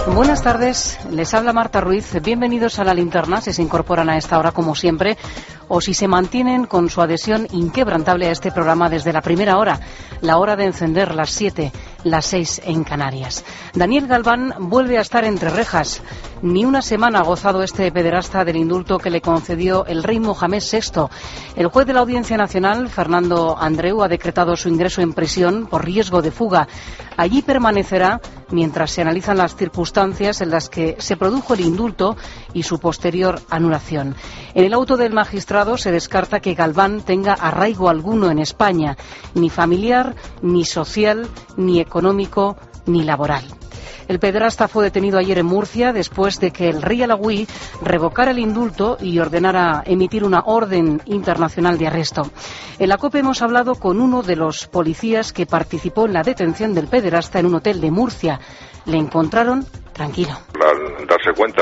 Buenas tardes, les habla Marta Ruiz. Bienvenidos a La Linterna, si se incorporan a esta hora como siempre o si se mantienen con su adhesión inquebrantable a este programa desde la primera hora, la hora de encender, las 7, las 6 en Canarias. Daniel Galván vuelve a estar entre rejas. Ni una semana ha gozado este pederasta del indulto que le concedió el rey Mohamed VI. El juez de la Audiencia Nacional, Fernando Andreu, ha decretado su ingreso en prisión por riesgo de fuga. Allí permanecerá mientras se analizan las circunstancias en las que se produjo el indulto y su posterior anulación. En el auto del magistrado se descarta que Galván tenga arraigo alguno en España, ni familiar, ni social, ni económico, ni laboral. El pederasta fue detenido ayer en Murcia después de que el rey alauí revocara el indulto y ordenara emitir una orden internacional de arresto. En la COPE hemos hablado con uno de los policías que participó en la detención del pederasta en un hotel de Murcia. Le encontraron tranquilo. Al darse cuenta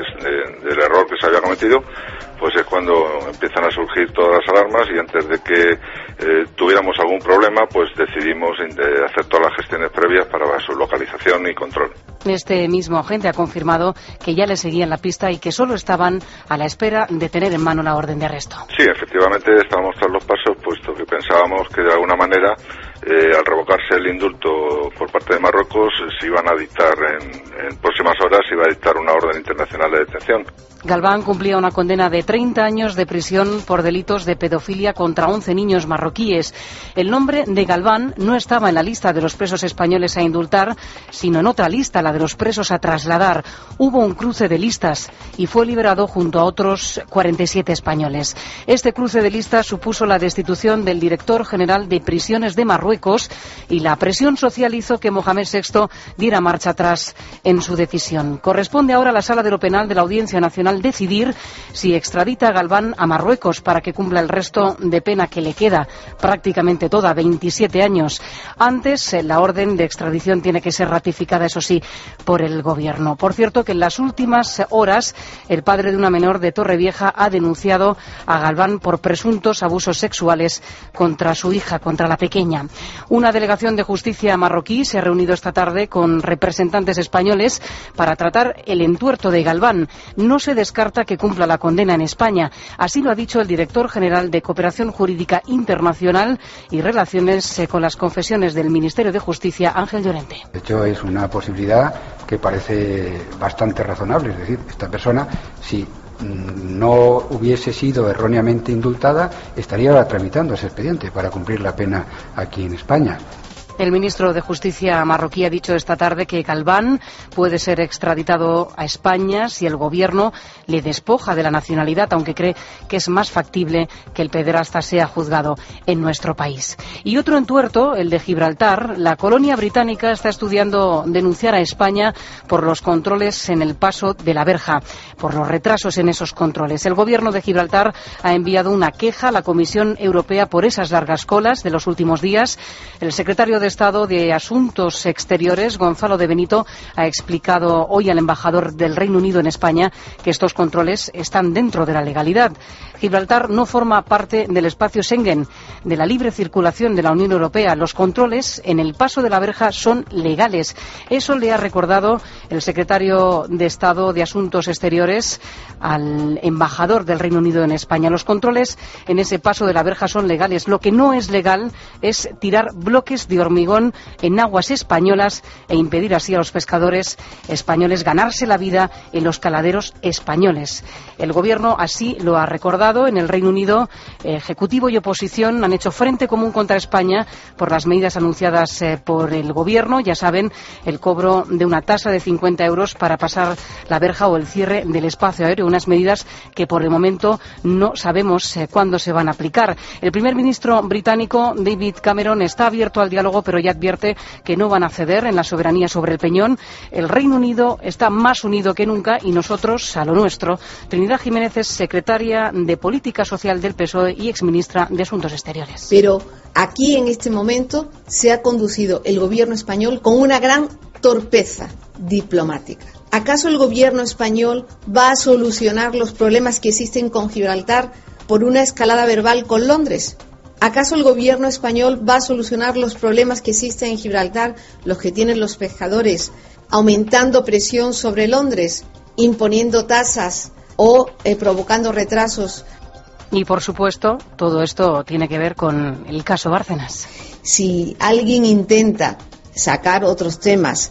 del error que se había cometido, pues es cuando empiezan a surgir todas las alarmas y antes de que tuviéramos algún problema, pues decidimos hacer todas las gestiones previas para su localización y control. Este mismo agente ha confirmado que ya le seguían la pista y que solo estaban a la espera de tener en mano la orden de arresto. Sí, efectivamente estábamos tras los pasos, puesto que pensábamos que de alguna manera, al revocarse el indulto por parte de Marruecos, se iban a dictar en próximas horas, se iba a dictar una orden internacional de detención. Galván cumplía una condena de 30 años de prisión por delitos de pedofilia contra 11 niños marroquíes. El nombre de Galván no estaba en la lista de los presos españoles a indultar, sino en otra lista, la de los presos a trasladar. Hubo un cruce de listas y fue liberado junto a otros 47 españoles. Este cruce de listas supuso la destitución del director general de prisiones de Marruecos y la presión social hizo que Mohamed VI diera marcha atrás en su decisión. Corresponde ahora a la Sala de lo Penal de la Audiencia Nacional decidir si extradita a Galván a Marruecos para que cumpla el resto de pena que le queda, prácticamente toda, 27 años. Antes, la orden de extradición tiene que ser ratificada, eso sí, por el Gobierno. Por cierto, que en las últimas horas el padre de una menor de Torrevieja ha denunciado a Galván por presuntos abusos sexuales contra su hija, contra la pequeña. Una delegación de justicia marroquí se ha reunido esta tarde con representantes españoles para tratar el entuerto de Galván. No se descarta que cumpla la condena en España. Así lo ha dicho el director general de Cooperación Jurídica Internacional y Relaciones con las Confesiones del Ministerio de Justicia, Ángel Llorente. De hecho, es una posibilidad que parece bastante razonable. Es decir, esta persona, si no hubiese sido erróneamente indultada, estaría ahora tramitando ese expediente para cumplir la pena aquí en España. El ministro de Justicia marroquí ha dicho esta tarde que Galván puede ser extraditado a España si el Gobierno le despoja de la nacionalidad, aunque cree que es más factible que el pederasta sea juzgado en nuestro país. Y otro entuerto, el de Gibraltar. La colonia británica está estudiando denunciar a España por los controles en el paso de la verja, por los retrasos en esos controles. El Gobierno de Gibraltar ha enviado una queja a la Comisión Europea por esas largas colas de los últimos días. El secretario de Estado de Asuntos Exteriores, Gonzalo de Benito, ha explicado hoy al embajador del Reino Unido en España que estos controles están dentro de la legalidad. Gibraltar no forma parte del espacio Schengen, de la libre circulación de la Unión Europea. Los controles en el paso de la verja son legales. Eso le ha recordado el secretario de Estado de Asuntos Exteriores al embajador del Reino Unido en España. Los controles en ese paso de la verja son legales. Lo que no es legal es tirar bloques de hormigón en aguas españolas e impedir así a los pescadores españoles ganarse la vida en los caladeros españoles. El Gobierno así lo ha recordado. En el Reino Unido, Ejecutivo y oposición han hecho frente común contra España por las medidas anunciadas por el Gobierno. Ya saben, el cobro de una tasa de 50 euros para pasar la verja o el cierre del espacio aéreo. Unas medidas que por el momento no sabemos cuándo se van a aplicar. El primer ministro británico, David Cameron, está abierto al diálogo, pero ya advierte que no van a ceder en la soberanía sobre el peñón. El Reino Unido está más unido que nunca y nosotros a lo nuestro. Trinidad Jiménez es secretaria de Política Social del PSOE y exministra de Asuntos Exteriores. Pero aquí en este momento se ha conducido el gobierno español con una gran torpeza diplomática. ¿Acaso el gobierno español va a solucionar los problemas que existen con Gibraltar por una escalada verbal con Londres? ¿Acaso el gobierno español va a solucionar los problemas que existen en Gibraltar, los que tienen los pescadores aumentando presión sobre Londres, imponiendo tasas o provocando retrasos. Y, por supuesto, todo esto tiene que ver con el caso Bárcenas. Si alguien intenta sacar otros temas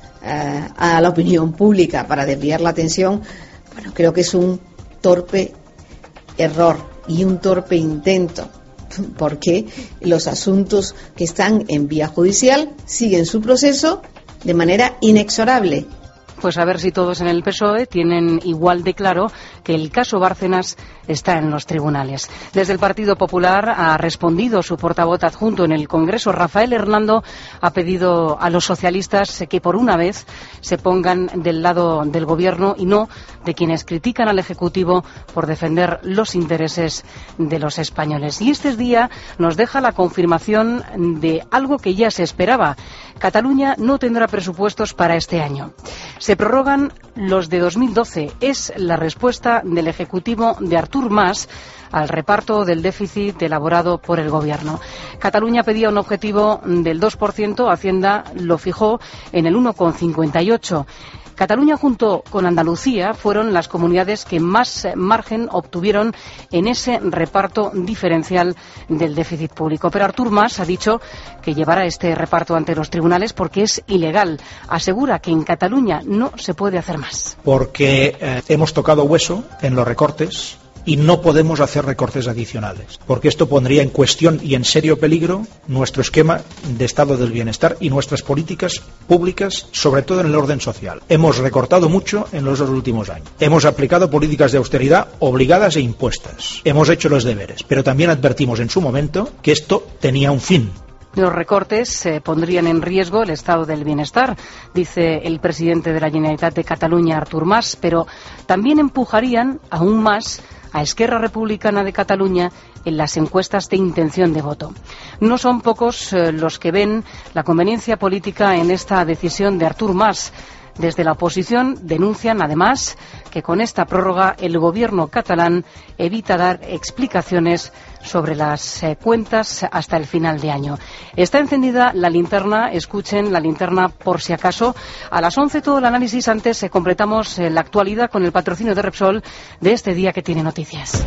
a la opinión pública para desviar la atención, bueno, creo que es un torpe error y un torpe intento, porque los asuntos que están en vía judicial siguen su proceso de manera inexorable. Pues a ver si todos en el PSOE tienen igual de claro que el caso Bárcenas está en los tribunales. Desde el Partido Popular ha respondido su portavoz adjunto en el Congreso, Rafael Hernando, ha pedido a los socialistas que por una vez se pongan del lado del Gobierno y no de quienes critican al Ejecutivo por defender los intereses de los españoles. Y este día nos deja la confirmación de algo que ya se esperaba. Cataluña no tendrá presupuestos para este año. Se prorrogan los de 2012. Es la respuesta del Ejecutivo de Artur Mas al reparto del déficit elaborado por el Gobierno. Cataluña pedía un objetivo del 2%, Hacienda lo fijó en el 1,58%. Cataluña junto con Andalucía fueron las comunidades que más margen obtuvieron en ese reparto diferencial del déficit público. Pero Artur Mas ha dicho que llevará este reparto ante los tribunales porque es ilegal. Asegura que en Cataluña no se puede hacer más. Porque hemos tocado hueso en los recortes y no podemos hacer recortes adicionales, porque esto pondría en cuestión y en serio peligro nuestro esquema de estado del bienestar y nuestras políticas públicas, sobre todo en el orden social. Hemos recortado mucho en los dos últimos años. Hemos aplicado políticas de austeridad obligadas e impuestas. Hemos hecho los deberes, pero también advertimos en su momento que esto tenía un fin. Los recortes pondrían en riesgo el estado del bienestar, dice el presidente de la Generalitat de Cataluña, Artur Mas, pero también empujarían aún más a Esquerra Republicana de Cataluña en las encuestas de intención de voto. No son pocos los que ven la conveniencia política en esta decisión de Artur Mas. Desde la oposición denuncian, además, que con esta prórroga el gobierno catalán evita dar explicaciones sobre las cuentas hasta el final de año. Está encendida la linterna, escuchen la linterna por si acaso. A las 11 todo el análisis, antes completamos la actualidad con el patrocinio de Repsol de este día que tiene noticias.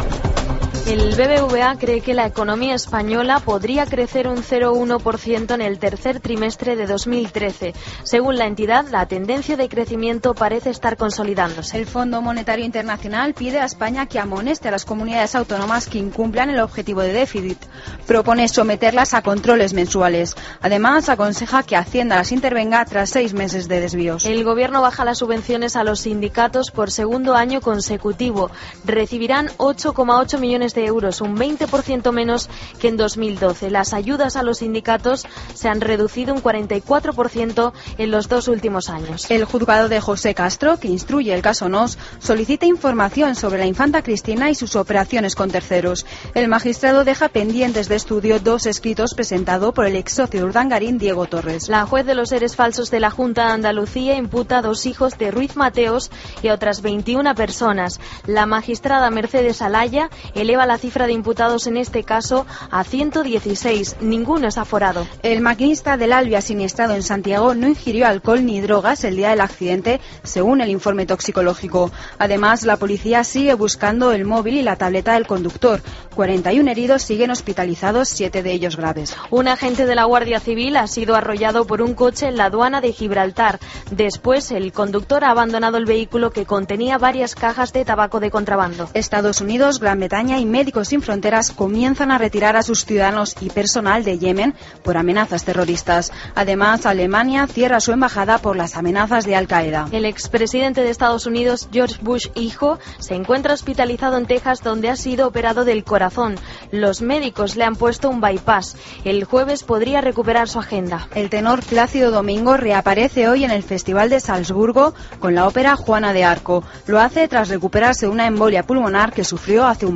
El BBVA cree que la economía española podría crecer un 0,1% en el tercer trimestre de 2013. Según la entidad, la tendencia de crecimiento parece estar consolidándose. El Fondo Monetario Internacional pide a España que amoneste a las comunidades autónomas que incumplan el objetivo de déficit. Propone someterlas a controles mensuales. Además, aconseja que Hacienda las intervenga tras 6 meses de desvíos. El Gobierno baja las subvenciones a los sindicatos por segundo año consecutivo. Recibirán 8,8 millones de euros, un 20% menos que en 2012. Las ayudas a los sindicatos se han reducido un 44% en los 2 últimos años. El juzgado de José Castro, que instruye el caso Nos, solicita información sobre la infanta Cristina y sus operaciones con terceros. El magistrado deja pendientes de estudio 2 escritos presentados por el ex socio de Urdangarín, Diego Torres. La juez de los seres falsos de la Junta de Andalucía imputa a 2 hijos de Ruiz Mateos y a otras 21 personas. La magistrada Mercedes Alaya eleva la cifra de imputados en este caso a 116. Ninguno es aforado. El maquinista del Alvia siniestrado en Santiago no ingirió alcohol ni drogas el día del accidente, según el informe toxicológico. Además, la policía sigue buscando el móvil y la tableta del conductor. 41 heridos siguen hospitalizados, 7 de ellos graves. Un agente de la Guardia Civil ha sido arrollado por un coche en la aduana de Gibraltar. Después, el conductor ha abandonado el vehículo que contenía varias cajas de tabaco de contrabando. Estados Unidos, Gran Bretaña y Médicos Sin Fronteras comienzan a retirar a sus ciudadanos y personal de Yemen por amenazas terroristas. Además, Alemania cierra su embajada por las amenazas de Al-Qaeda. El expresidente de Estados Unidos, George Bush hijo, se encuentra hospitalizado en Texas, donde ha sido operado del corazón. Los médicos le han puesto un bypass. El jueves podría recuperar su agenda. El tenor Plácido Domingo reaparece hoy en el Festival de Salzburgo con la ópera Juana de Arco. Lo hace tras recuperarse una embolia pulmonar que sufrió hace un mes. De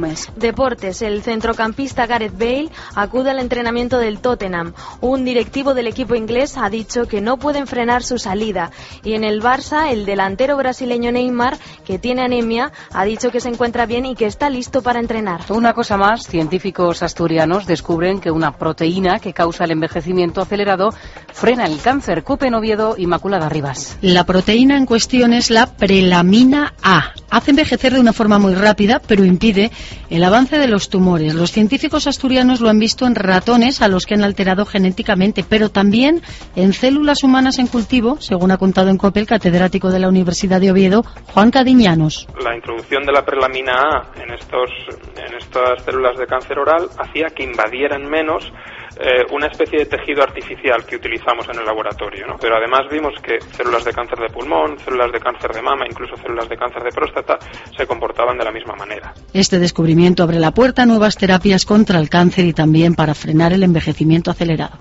Deportes. El centrocampista Gareth Bale acude al entrenamiento del Tottenham. Un directivo del equipo inglés ha dicho que no pueden frenar su salida. Y en el Barça, el delantero brasileño Neymar, que tiene anemia, ha dicho que se encuentra bien y que está listo para entrenar. Una cosa más, científicos asturianos descubren que una proteína que causa el envejecimiento acelerado frena el cáncer. COPE en Oviedo, Inmaculada Rivas. La proteína en cuestión es la prelamina A. Hace envejecer de una forma muy rápida, pero impide el avance de los tumores. Los científicos asturianos lo han visto en ratones a los que han alterado genéticamente, pero también en células humanas en cultivo, según ha contado en COPE el catedrático de la Universidad de Oviedo, Juan Cadiñanos. La introducción de la prelamina A en estas células de cáncer oral hacía que invadieran menos una especie de tejido artificial que utilizamos en el laboratorio, ¿no? Pero además vimos que células de cáncer de pulmón, células de cáncer de mama, incluso células de cáncer de próstata se comportaban de la misma manera. Este descubrimiento abre la puerta a nuevas terapias contra el cáncer y también para frenar el envejecimiento acelerado.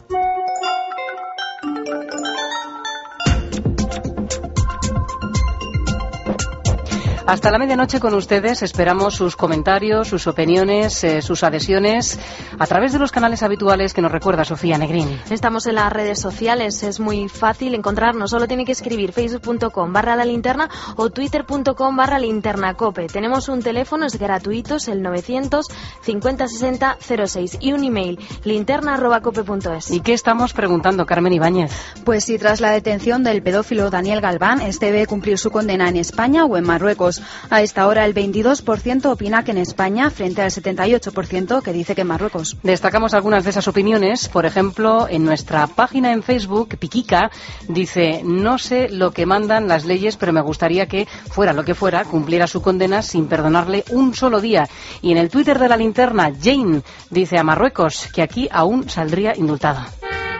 Hasta la medianoche con ustedes. Esperamos sus comentarios, sus opiniones, sus adhesiones a través de los canales habituales que nos recuerda Sofía Negrín. Estamos en las redes sociales, es muy fácil encontrarnos. Solo tiene que escribir facebook.com/lalinterna o twitter.com/linternacope. Tenemos un teléfono, es gratuito, es el 900 50 60 06 y un email, linterna@cope.es. ¿Y qué estamos preguntando, Carmen Ibáñez? Pues si tras la detención del pedófilo Daniel Galván, debe cumplir su condena en España o en Marruecos. A esta hora el 22% opina que en España, frente al 78% que dice que en Marruecos. Destacamos algunas de esas opiniones. Por ejemplo, en nuestra página en Facebook, Piquica dice: no sé lo que mandan las leyes, pero me gustaría que, fuera lo que fuera, cumpliera su condena sin perdonarle un solo día. Y en el Twitter de la Linterna, Jane dice a Marruecos que aquí aún saldría indultada.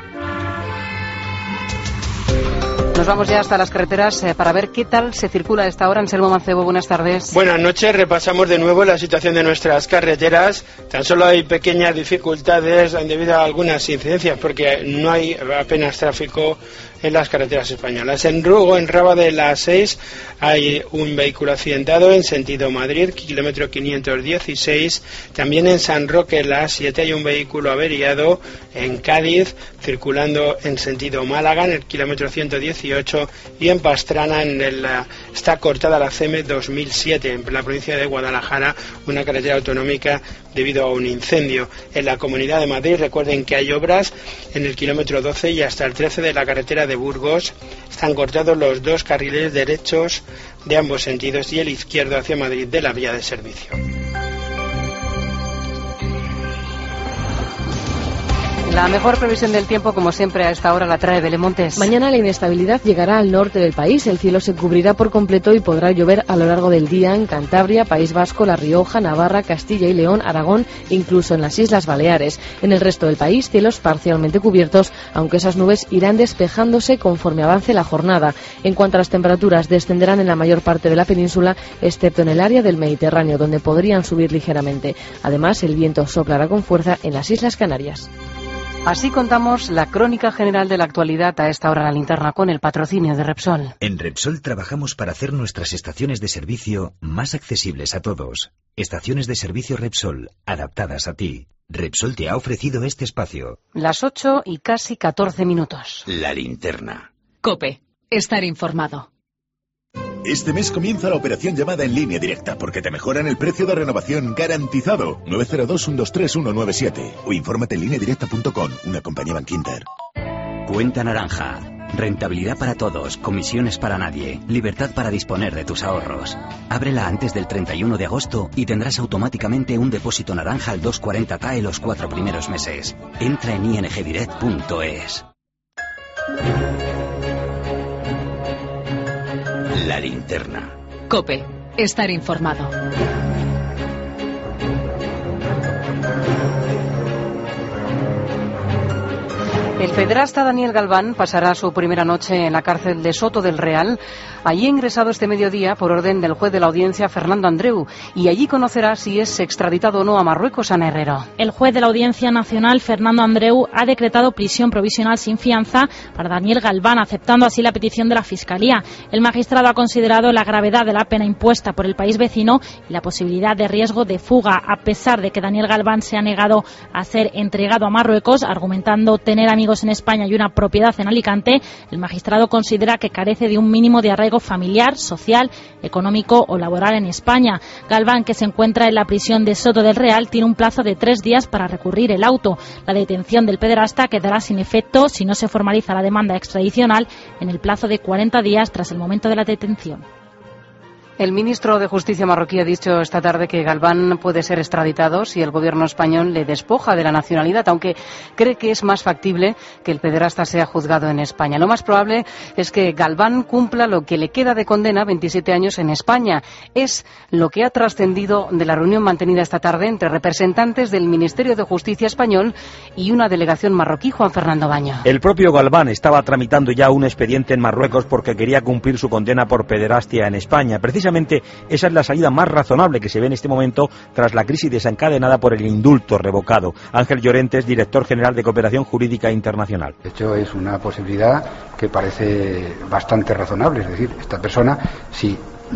Nos vamos ya hasta las carreteras para ver qué tal se circula a esta hora. Anselmo Mancebo, buenas tardes. Buenas noches, repasamos de nuevo la situación de nuestras carreteras. Tan solo hay pequeñas dificultades debido a algunas incidencias porque no hay apenas tráfico en las carreteras españolas. En Rugo, en Raba de la 6, hay un vehículo accidentado en sentido Madrid, kilómetro 516. También en San Roque, la 7, hay un vehículo averiado. En Cádiz, circulando en sentido Málaga, en el kilómetro 118. Y en Pastrana, está cortada la CM 2007, en la provincia de Guadalajara, una carretera autonómica debido a un incendio. En la Comunidad de Madrid, recuerden que hay obras en el kilómetro 12 y hasta el 13 de la carretera de Burgos. Están cortados los dos carriles derechos de ambos sentidos y el izquierdo hacia Madrid de la vía de servicio. La mejor previsión del tiempo, como siempre, a esta hora la trae Belén Montes. Mañana la inestabilidad llegará al norte del país. El cielo se cubrirá por completo y podrá llover a lo largo del día en Cantabria, País Vasco, La Rioja, Navarra, Castilla y León, Aragón, incluso en las Islas Baleares. En el resto del país, cielos parcialmente cubiertos, aunque esas nubes irán despejándose conforme avance la jornada. En cuanto a las temperaturas, descenderán en la mayor parte de la península, excepto en el área del Mediterráneo, donde podrían subir ligeramente. Además, el viento soplará con fuerza en las Islas Canarias. Así contamos la crónica general de la actualidad a esta hora en la linterna con el patrocinio de Repsol. En Repsol trabajamos para hacer nuestras estaciones de servicio más accesibles a todos. Estaciones de servicio Repsol, adaptadas a ti. Repsol te ha ofrecido este espacio. Las 8 y casi 14 minutos. La linterna. COPE. Estar informado. Este mes comienza la operación llamada en línea directa porque te mejoran el precio de renovación garantizado. 902-123-197 o infórmate en lineadirecta.com, una compañía Bankinter. Cuenta naranja. Rentabilidad para todos, comisiones para nadie, libertad para disponer de tus ahorros. Ábrela antes del 31 de agosto y tendrás automáticamente un depósito naranja al 240K en los 4 primeros meses. Entra en ingdirect.es. La linterna. COPE. Estar informado. El pederasta Daniel Galván pasará su primera noche en la cárcel de Soto del Real. Allí ha ingresado este mediodía por orden del juez de la audiencia, Fernando Andreu, y allí conocerá si es extraditado o no a Marruecos. Ana Herrero. El juez de la Audiencia Nacional, Fernando Andreu, ha decretado prisión provisional sin fianza para Daniel Galván, aceptando así la petición de la Fiscalía. El magistrado ha considerado la gravedad de la pena impuesta por el país vecino y la posibilidad de riesgo de fuga, a pesar de que Daniel Galván se ha negado a ser entregado a Marruecos, argumentando tener amigos en España y una propiedad en Alicante. El magistrado considera que carece de un mínimo de arraigo familiar, social, económico o laboral en España. Galván, que se encuentra en la prisión de Soto del Real, tiene un plazo de 3 días para recurrir el auto. La detención del pederasta quedará sin efecto si no se formaliza la demanda extradicional en el plazo de 40 días tras el momento de la detención. El ministro de Justicia marroquí ha dicho esta tarde que Galván puede ser extraditado si el gobierno español le despoja de la nacionalidad, aunque cree que es más factible que el pederasta sea juzgado en España. Lo más probable es que Galván cumpla lo que le queda de condena, 27 años en España. Es lo que ha trascendido de la reunión mantenida esta tarde entre representantes del Ministerio de Justicia español y una delegación marroquí. Juan Fernando Baño. El propio Galván estaba tramitando ya un expediente en Marruecos porque quería cumplir su condena por pederastia en España. Precisamente esa es la salida más razonable que se ve en este momento tras la crisis desencadenada por el indulto revocado. Ángel Llorente es director general de Cooperación Jurídica Internacional. De hecho, es una posibilidad que parece bastante razonable. Es decir, esta persona, si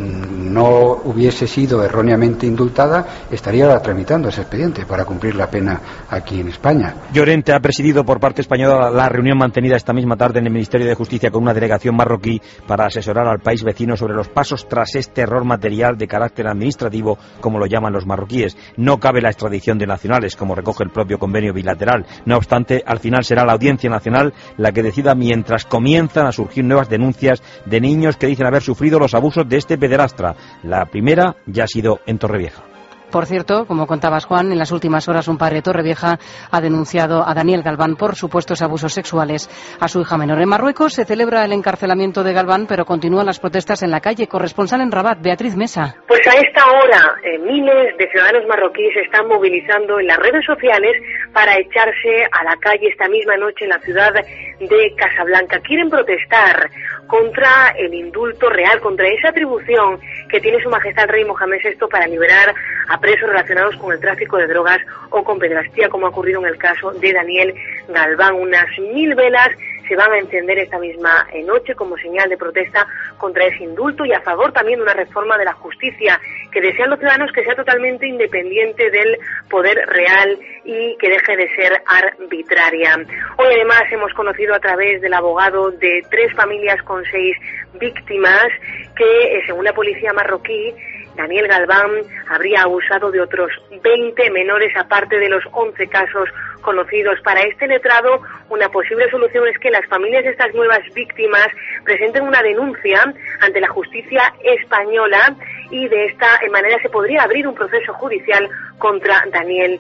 no hubiese sido erróneamente indultada, estaría tramitando ese expediente para cumplir la pena aquí en España. Llorente ha presidido por parte española la reunión mantenida esta misma tarde en el Ministerio de Justicia con una delegación marroquí para asesorar al país vecino sobre los pasos tras este error material de carácter administrativo, como lo llaman los marroquíes. No cabe la extradición de nacionales, como recoge el propio convenio bilateral. No obstante, al final será la Audiencia Nacional la que decida, mientras comienzan a surgir nuevas denuncias de niños que dicen haber sufrido los abusos de este pederastra. La primera ya ha sido en Torrevieja. Por cierto, como contabas, Juan, en las últimas horas un padre de Torrevieja ha denunciado a Daniel Galván por supuestos abusos sexuales a su hija menor. En Marruecos se celebra el encarcelamiento de Galván, pero continúan las protestas en la calle. Corresponsal en Rabat, Beatriz Mesa. Pues a esta hora miles de ciudadanos marroquíes se están movilizando en las redes sociales para echarse a la calle esta misma noche en la ciudad de Casablanca. Quieren protestar contra el indulto real, contra esa atribución que tiene Su Majestad el Rey Mohamed VI para liberar a presos relacionados con el tráfico de drogas o con pederastía, como ha ocurrido en el caso de Daniel Galván. Unas 1000 velas se van a encender esta misma noche como señal de protesta contra ese indulto y a favor también de una reforma de la justicia que desean los ciudadanos que sea totalmente independiente del poder real y que deje de ser arbitraria. Hoy además hemos conocido a través del abogado de 3 familias con 6 víctimas que, según la policía marroquí, Daniel Galván habría abusado de otros 20 menores, aparte de los 11 casos conocidos. Para este letrado, una posible solución es que las familias de estas nuevas víctimas presenten una denuncia ante la justicia española y de esta manera se podría abrir un proceso judicial contra Daniel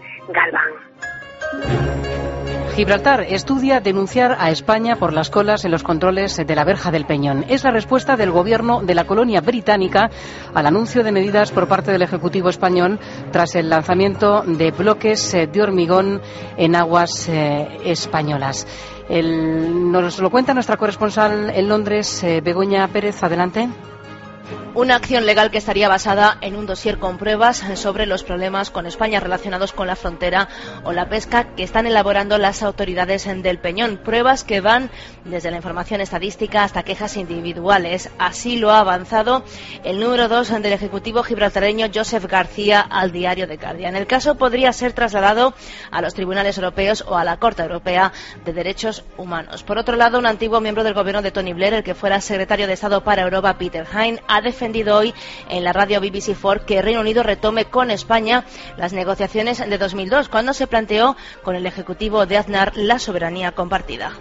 Galván. Gibraltar estudia denunciar a España por las colas en los controles de la Verja del Peñón. Es la respuesta del gobierno de la colonia británica al anuncio de medidas por parte del Ejecutivo español tras el lanzamiento de bloques de hormigón en aguas españolas. Nos lo cuenta nuestra corresponsal en Londres, Begoña Pérez. Adelante. Una acción legal que estaría basada en un dossier con pruebas sobre los problemas con España relacionados con la frontera o la pesca que están elaborando las autoridades del Peñón. Pruebas que van desde la información estadística hasta quejas individuales. Así lo ha avanzado el número 2 del Ejecutivo gibraltareño, Joseph García, al diario The Guardian. El caso podría ser trasladado a los tribunales europeos o a la Corte Europea de Derechos Humanos. Por otro lado, un antiguo miembro del gobierno de Tony Blair, el que fuera secretario de Estado para Europa, Peter Hine, ha defendido hoy en la radio BBC4 que Reino Unido retome con España las negociaciones de 2002, cuando se planteó con el Ejecutivo de Aznar la soberanía compartida.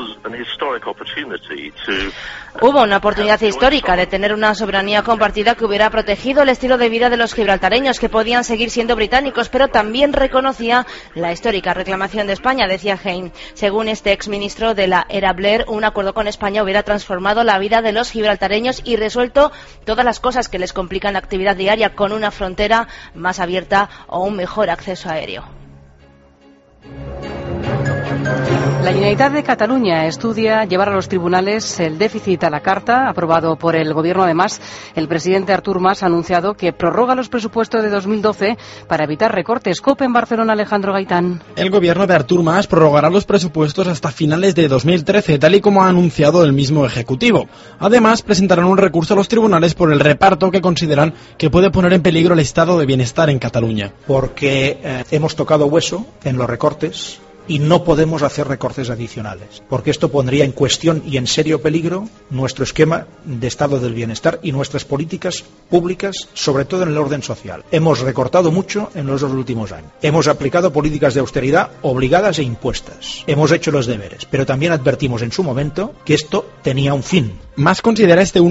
Hubo una oportunidad histórica de tener una soberanía compartida que hubiera protegido el estilo de vida de los gibraltareños, que podían seguir siendo británicos, pero también reconocía la histórica reclamación de España, decía Hine. Según este exministro de la era Blair, un acuerdo con España hubiera transformado la vida de los gibraltareños y resuelto todas las cosas que les complican la actividad diaria, con una frontera más abierta o un mejor acceso aéreo. La Generalitat de Cataluña estudia llevar a los tribunales el déficit a la carta, aprobado por el Gobierno. Además, el presidente Artur Mas ha anunciado que prorroga los presupuestos de 2012 para evitar recortes. COPE en Barcelona, Alejandro Gaitán. El Gobierno de Artur Mas prorrogará los presupuestos hasta finales de 2013, tal y como ha anunciado el mismo Ejecutivo. Además, presentarán un recurso a los tribunales por el reparto que consideran que puede poner en peligro el estado de bienestar en Cataluña. Porque hemos tocado hueso en los recortes y no podemos hacer recortes adicionales, porque esto pondría en cuestión y en serio peligro nuestro esquema de estado del bienestar y nuestras políticas públicas, sobre todo en el orden social. Hemos recortado mucho en los 2 últimos años. Hemos aplicado políticas de austeridad obligadas e impuestas. Hemos hecho los deberes, pero también advertimos en su momento que esto tenía un fin. Mas considera este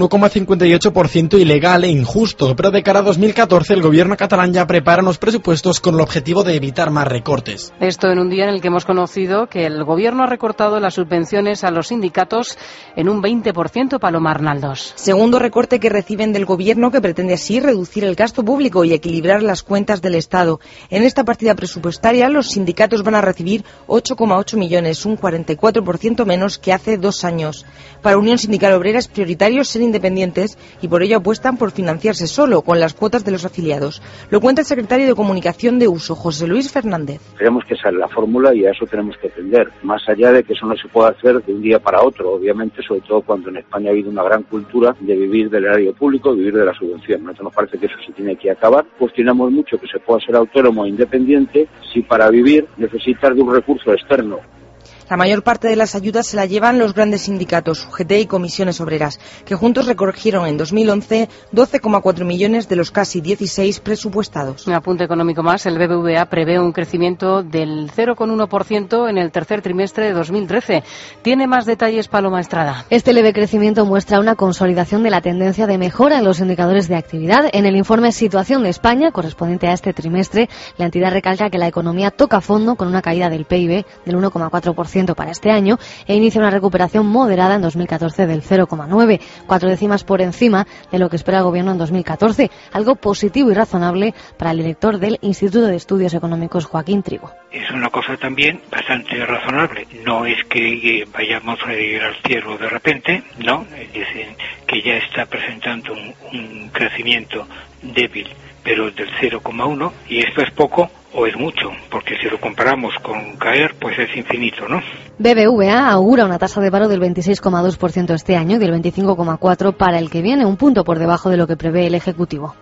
1,58% ilegal e injusto, pero de cara a 2014 el gobierno catalán ya prepara los presupuestos con el objetivo de evitar más recortes. Esto en un día en el que hemos conocido que el gobierno ha recortado las subvenciones a los sindicatos en un 20%, Paloma Arnaldos. Segundo recorte que reciben del gobierno, que pretende así reducir el gasto público y equilibrar las cuentas del Estado. En esta partida presupuestaria los sindicatos van a recibir 8,8 millones, un 44% menos que hace 2 años. Para Unión Sindical Obrera es prioritario ser independientes y por ello apuestan por financiarse solo con las cuotas de los afiliados. Lo cuenta el secretario de Comunicación de Uso, José Luis Fernández. Creemos que esa es la fórmula y a eso tenemos que atender, más allá de que eso no se pueda hacer de un día para otro, obviamente, sobre todo cuando en España ha habido una gran cultura de vivir del erario público, vivir de la subvención. Nosotros nos parece que eso se tiene que acabar. Cuestionamos mucho que se pueda ser autónomo e independiente si para vivir necesitas de un recurso externo. La mayor parte de las ayudas se la llevan los grandes sindicatos, UGT y comisiones obreras, que juntos recogieron en 2011 12,4 millones de los casi 16 presupuestados. Un apunte económico más, el BBVA prevé un crecimiento del 0,1% en el tercer trimestre de 2013. Tiene más detalles Paloma Estrada. Este leve crecimiento muestra una consolidación de la tendencia de mejora en los indicadores de actividad. En el informe Situación de España, correspondiente a este trimestre, la entidad recalca que la economía toca fondo con una caída del PIB del 1,4% para este año e inicia una recuperación moderada en 2014 del 0,9, 4 décimas por encima de lo que espera el Gobierno en 2014, algo positivo y razonable para el director del Instituto de Estudios Económicos, Joaquín Trigo. Es una cosa también bastante razonable. No es que vayamos a ir al cielo de repente, no. Dicen que ya está presentando un crecimiento débil, pero del 0,1, y esto es poco o es mucho, porque si lo comparamos con caer, pues es infinito, ¿no? BBVA augura una tasa de paro del 26,2% este año y del 25,4% para el que viene, un punto por debajo de lo que prevé el Ejecutivo.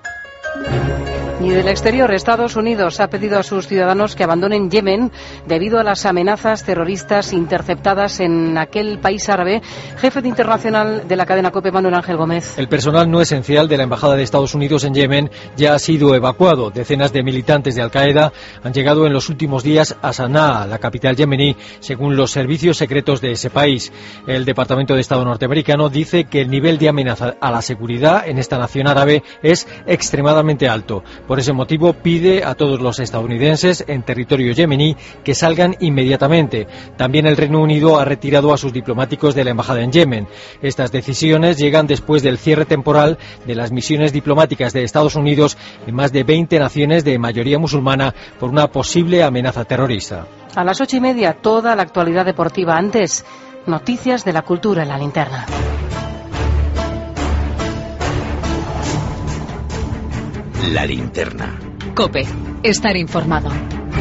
Y del exterior, Estados Unidos ha pedido a sus ciudadanos que abandonen Yemen debido a las amenazas terroristas interceptadas en aquel país árabe. Jefe de internacional de la cadena COPE, Manuel Ángel Gómez. El personal no esencial de la Embajada de Estados Unidos en Yemen ya ha sido evacuado. Decenas de militantes de Al-Qaeda han llegado en los últimos días a Sanaa, la capital yemení, según los servicios secretos de ese país. El Departamento de Estado norteamericano dice que el nivel de amenaza a la seguridad en esta nación árabe es extremadamente alto. Por ese motivo pide a todos los estadounidenses en territorio yemení que salgan inmediatamente. También el Reino Unido ha retirado a sus diplomáticos de la embajada en Yemen. Estas decisiones llegan después del cierre temporal de las misiones diplomáticas de Estados Unidos en más de 20 naciones de mayoría musulmana por una posible amenaza terrorista. A las 8:30, toda la actualidad deportiva. Antes, noticias de la cultura en la linterna. La linterna. COPE. Estar informado.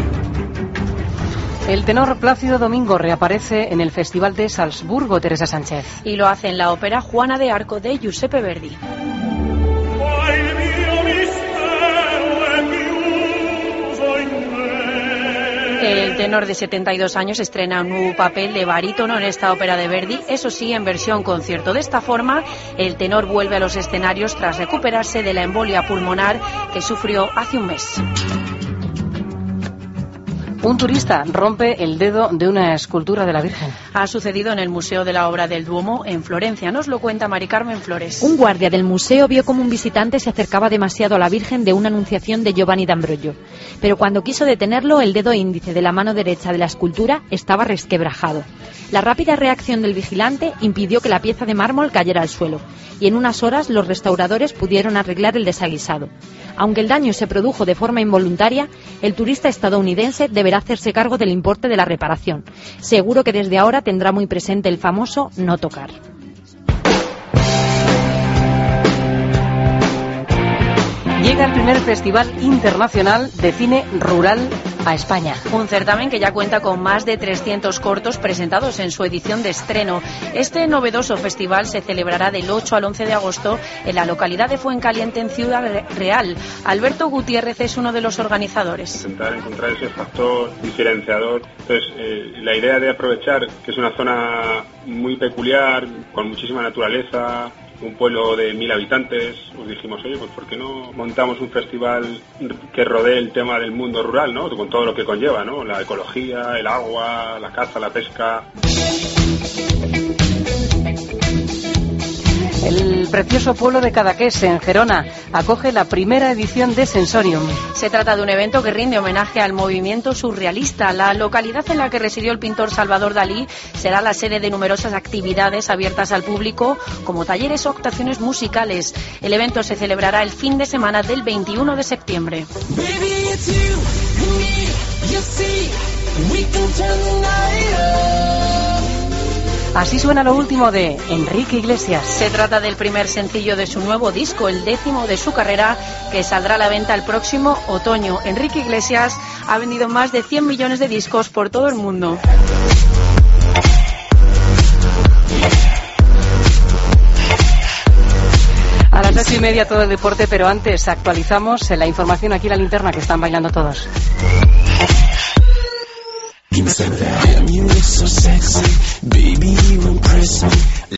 El tenor Plácido Domingo reaparece en el Festival de Salzburgo, Teresa Sánchez. Y lo hace en la ópera Juana de Arco de Giuseppe Verdi. El tenor de 72 años estrena un nuevo papel de barítono en esta ópera de Verdi, eso sí, en versión concierto. De esta forma, el tenor vuelve a los escenarios tras recuperarse de la embolia pulmonar que sufrió hace un mes. Un turista rompe el dedo de una escultura de la Virgen. Ha sucedido en el Museo de la Obra del Duomo, en Florencia. Nos lo cuenta Mari Carmen Flores. Un guardia del museo vio como un visitante se acercaba demasiado a la Virgen de una anunciación de Giovanni d'Ambrogio. Pero cuando quiso detenerlo, el dedo índice de la mano derecha de la escultura estaba resquebrajado. La rápida reacción del vigilante impidió que la pieza de mármol cayera al suelo, y en unas horas los restauradores pudieron arreglar el desaguisado. Aunque el daño se produjo de forma involuntaria, el turista estadounidense deberá deberá hacerse cargo del importe de la reparación. Seguro que desde ahora tendrá muy presente el famoso no tocar. Llega el primer Festival Internacional de Cine Rural a España. Un certamen que ya cuenta con más de 300 cortos presentados en su edición de estreno. Este novedoso festival se celebrará del 8 al 11 de agosto en la localidad de Fuencaliente, en Ciudad Real. Alberto Gutiérrez es uno de los organizadores. Intentar encontrar ese factor diferenciador. Entonces, la idea de aprovechar que es una zona muy peculiar, con muchísima naturaleza, un pueblo de 1000 habitantes, pues dijimos, oye, pues ¿por qué no montamos un festival que rodee el tema del mundo rural, ¿no? Con todo lo que conlleva, ¿no? La ecología, el agua, la caza, la pesca. El precioso pueblo de Cadaqués, en Gerona, acoge la primera edición de Sensorium. Se trata de un evento que rinde homenaje al movimiento surrealista. La localidad en la que residió el pintor Salvador Dalí será la sede de numerosas actividades abiertas al público, como talleres o actuaciones musicales. El evento se celebrará el fin de semana del 21 de septiembre. Así suena lo último de Enrique Iglesias. Se trata del primer sencillo de su nuevo disco, el 10º de su carrera, que saldrá a la venta el próximo otoño. Enrique Iglesias ha vendido más de 100 millones de discos por todo el mundo. A las 8:30 todo el deporte, pero antes actualizamos la información aquí en la linterna, que están bailando todos. Give me some of that. Damn, you look so sexy. Baby, you impress me.